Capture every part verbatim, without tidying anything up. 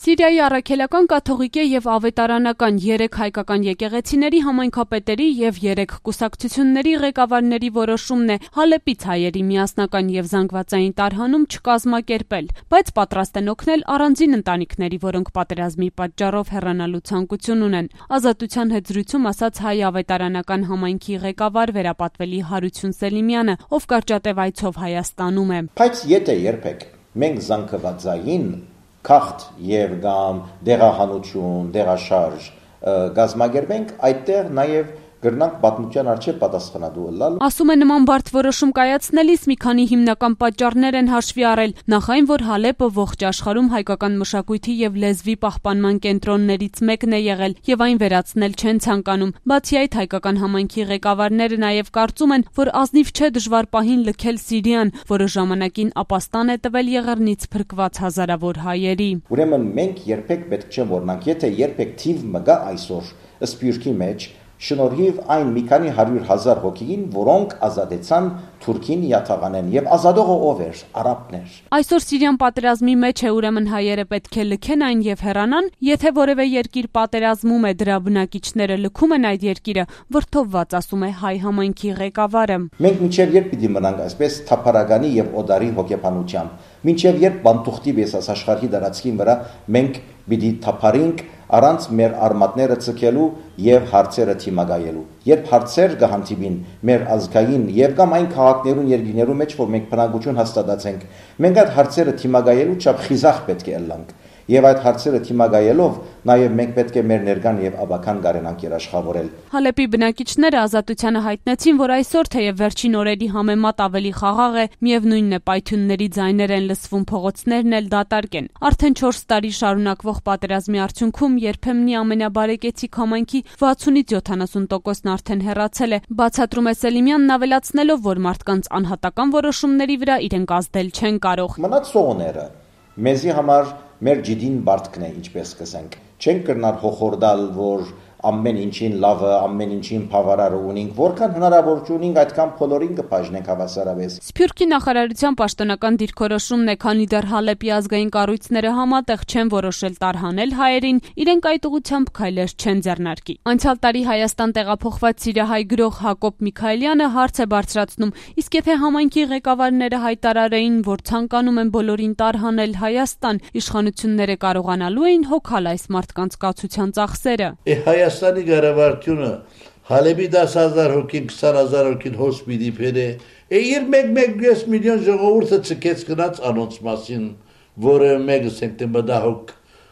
Սիրիայի առաքելական, կաթողիկե եւ ավետարանական երեք հայկական եկեղեցիների համայնքապետերի եւ երեք կուսակցությունների ղեկավարների որոշումն է Հալեպից հայերի միասնական եւ զանգվածային տարհանում չկազմակերպել, բայց պատրաստ են օգնել առանձին ընտանիքների, որոնք պատերազմի պատճառով հեռանալու ցանկություն ունեն։ Ազատության հետ զրույցում ասաց հայ ավետարանական համայնքի ղեկավար վերապատվելի Հարություն Սելիմյանը, ով կարճատև այցով Հայաստանում է։ Բայց եթե երբեք մենք զանգվածային Քաղთ եւ գամ դեղահանություն, դեղաշարժ գազմագերբենք, այդտեղ նաեւ գրնանք պատմության արժե պատասխանատու ըլլալ։ Ասում է նման բարդ որոշում կայացնելիս մի քանի հիմնական պատճառներ են հաշվի առել, նախ այն, որ Հալեպը ողջ աշխարհում հայկական մշակույթի եւ լեզվի պահպանման կենտրոններից մեկն է եղել եւ այն վերացնել չեն ցանկանում։ Բացի այդ, հայկական համայնքի ղեկավարները նաեւ կարծում են, որ ազնիվ չէ դժվար պահին լքել Սիրիան, որը ժամանակին ապաստան է տվել եղեռնից փրկված հազարավոր հայերի։ Ուրեմն մենք երբեք պետք չէ որնանք, եթե երբեք թիվ մգա այսօր Սփյուռքի մեջ շնորհիվ այն մի քանի հարյուր հազար հոգին, որոնք ազատեցան Թուրքին յաթաղանեն եւ ազատողը ով էր, արաբներ։ Այսօր Սիրիան պատերազմի մեջ է, ուրեմն հայերը պետք է լքեն այն եւ հեռանան, եթե որևէ երկիր պատերազմում է, դրա բնակիչները լքում են այդ երկիրը, վրդովված, ասում է հայ համայնքի ղեկավարը։ Մենք մինչեւ երբ պիտի մնանք այսպես թափարագանի եւ օդարի հոգեբանությամբ, մինչեւ երբ բանտուղտի վեսած աշխարհի դարածքին վրա մենք պիտի թափարենք առանց մեր արմատները ցկելու եւ հարցերը թիմագայելու։ Երբ հարցեր կհանդիպին մեր ազգային եւ կամ այն քաղաքներուն երկիներու մեջ, որ մենք բնակություն հաստատացենք, մենք այդ հարցերը թիմագայելու չափ խիզախ պետք է ըլլանք։ Եվ այդ հարցերը թիմագայելով նաեւ մենք պետք է մեր ներկան եւ աբական գարենանք երաշխավորել։ Հալեպի բնակիչները Ազատությանը հայտնեցին, որ այսօր թեև վերջին օրերի համեմատ ավելի խաղաղ է, միևնույնն է պայթյունների ձայներ են լսվում, փողոցներն էլ դատարկ են։ Արդեն չորս տարի շարունակվող պատերազմի արդյունքում երբեմնի ամենաբարեկեցիկ համայնքի վաթսունից յոթանասուն տոկոսն արդեն հեռացել է, բացատրում է Սելիմյանն, ավելացնելով, որ մարդկանց անհատական որոշումների վրա իրենք ազդել չեն կարող։ Մնացողները մեզի համար մեր ջիդին բարդքն է, ինչպես կսենք։ Չենք կրնար հոխորդալ, որ ամեն ինչին լավը, ամեն ինչին բավարարը ունենք, որքան հնարավոր ունենք, այդքան բոլորին կբաժնենք հավասարապես։ Սփյուռքի նախարարության պաշտոնական դիրքորոշումն է, քանի դեռ Հալեպի ազգային կառույցները համատեղ չեն որոշել տարհանել հայերին, իրենք այդ ուղղությամբ քայլեր չեն ձեռնարկի։ Անցյալ տարի Հայաստան տեղափոխված սիրիահայ գրող Հակոբ Միքայելյանը հարց է բարձրացնում, իսկ եթե համայնքի ղեկավարները հայտարարեին, որ ցանկանում են բոլորին տարհանել Հայաստան, իշխանությունները կարողանալու էին հոգալ այս մարդկանց կացության ծախսերը։ Հայաստանի կառավարությունը Հալեպի դաս հազար հոգին, քսան հազար հոգին հոսպիտի բերե, եւ մեկ-մեկ միլիոն ժողովուրդը ցկեց գնաց անոնց մասին, որը մեկը սեպտեմբեր դահոք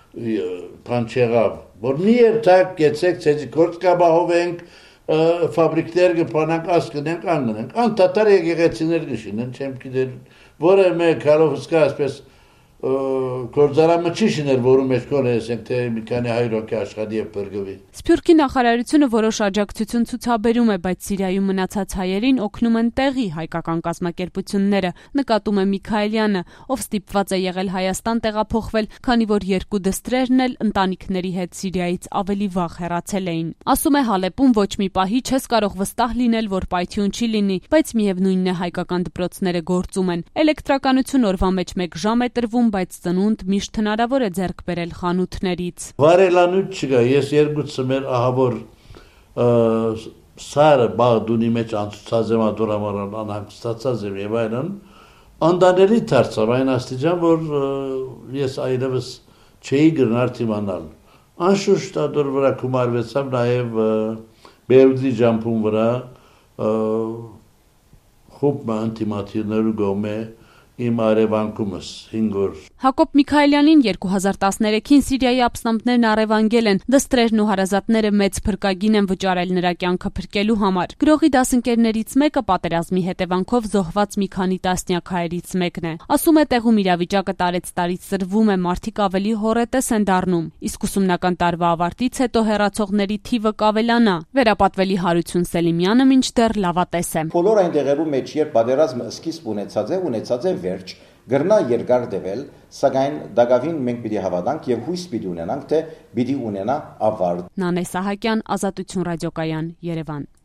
բան չեղավ, որ մի երթակ գեցեք, ցեզի գործ կաբահովենք, ֆաբրիկներ կփանանք, ասկնենք, անգնենք, անդադար եկեղեցիներ կշինեն, չեմ գիտեր, որը մեկ հալով սկա այսպես Գործարամը չի շիներ, որում մեջ կոն էսենք, թե մի քանի հայր հոգի աշխատի եւ բրգվի։ Սփյուռքի նախարարությունը որոշ աջակցություն ցուցաբերում է, բայց Սիրիայում մնացած հայերին օգնում են տեղի հայկական կազմակերպությունները, նկատում է Միքայելյանը, ով ստիպված է եղել Հայաստան տեղափոխվել, քանի որ երկու դստրերն էլ ընտանիքների հետ Սիրիայից ավելի վաղ հեռացել էին։ Ասում է Հալեպում ոչ մի պահի չես կարող վստահ լինել, որ պայթյուն չի լինի, բայց միևնույնն է հայկական դպրոցները գործում են։ Էլեկտրականություն օրվա մեջ մեկ ժամ է տրվում, բայց ծնունդ միշտ հնարավոր է ձեռք բերել խանութներից։ Վարելանուց չկա, ես երկուսը մեր ահավոր սարը բաղդունի մեջ անցուցած եմ, ադորամարան անհանգստացած եմ եւ այլն, անդանելի դարձավ այն աստիճան, որ ես այլևս չէի գրնար թիմանալ։ Անշուշտ ադոր վրա կումարվեցամ նաեւ Բերուտի ջամփուն վրա խոբ անտիմատիվներու գոմե Իմ արևանկումս հինգ օր։ Հակոբ Միքայելյանին երկու հազար տասներեքին Սիրիայի ապստամբներն առևանգել են, դստրերն ու հարազատները մեծ փրկագին են վճարել նրա կյանքը փրկելու համար։ Գրողի դասընկերներից մեկը պատերազմի հետևանքով զոհված մի քանի տասնյակ հայերից մեկն է։ Ասում է, տեղում իրավիճակը տարեց տարից սրվում է, մարդիկ ավելի հոռետես են դառնում, իսկ ուսումնական տարվա ավարտից հետո հեռացողների թիվը կավելանա։ Վերապատվելի Հարություն Սելիմյանը մինչդեռ լավատես է։ Բոլոր այն տեղերում մեջ, երբ պատերազմը սկիզբ ունեցած է, ունեցած է վերջ, գրնա երկար դեվել, սակայն դակավին մենք պիտի հավատանք եւ հույս պիտի ունենանք, թե պիտի ունենա ավարտ։ Նանե Սահակյան, Ազատություն ռադիոկայան, Երևան։